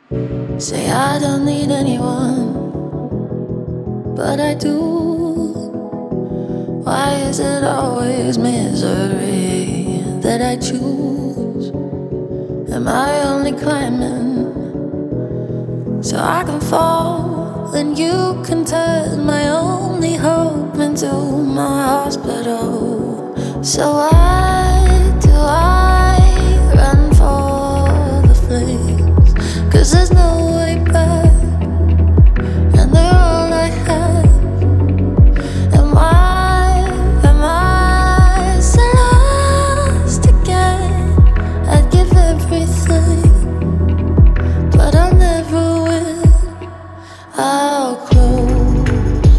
Say I don't need anyone, but I do. Why is it always misery that I choose? Am I only climbing so I can fall? And you can turn my only hope into my hospital. So why do I run for the flames? 'Cause there's no way back, and they're all I have. And why am I so lost again? I'd give everything, but I'll never win. I'll close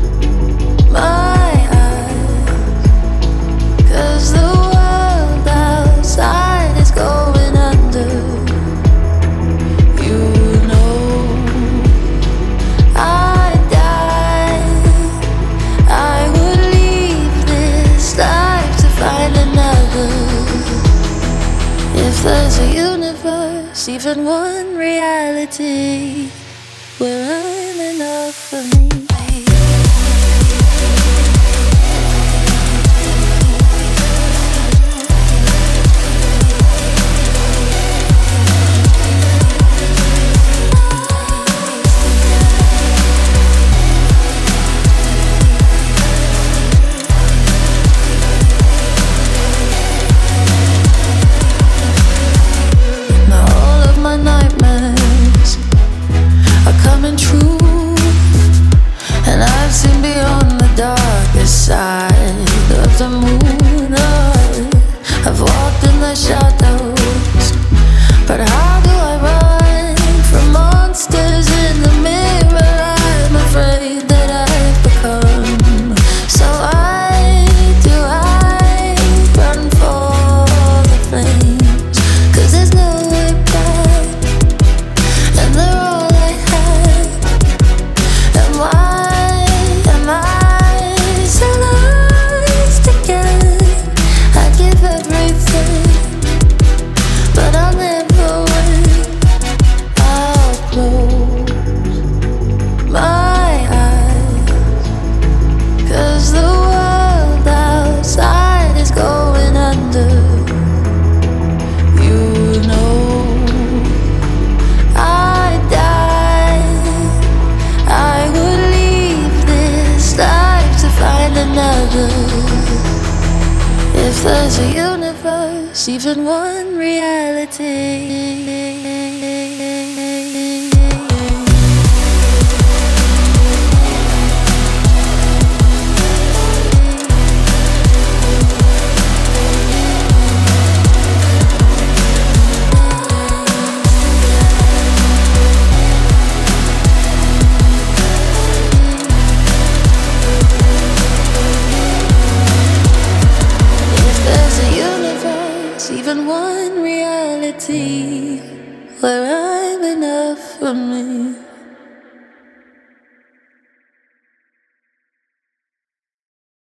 my eyes, 'cause the world outside is going under. You know I'd die, I would leave this life to find another. If there's a universe, even one reality where I'm enough for me. Now all of my nightmares are coming true, and I've seen beyond the darkest side of the moon. I've walked in the shadows, but how do I run from monsters in the mirror I'm afraid that I've become? So why do I run for the flames? 'Cause there's no way back, and they're all I have. And why am I so lost again? I give everything, but I'll never win. I'll close my eyes, 'cause the world outside is going under. You know I'd die, I would leave this life to find another. If there's a universe, even one reality. If there's a universe, even one reality where I'm enough for me.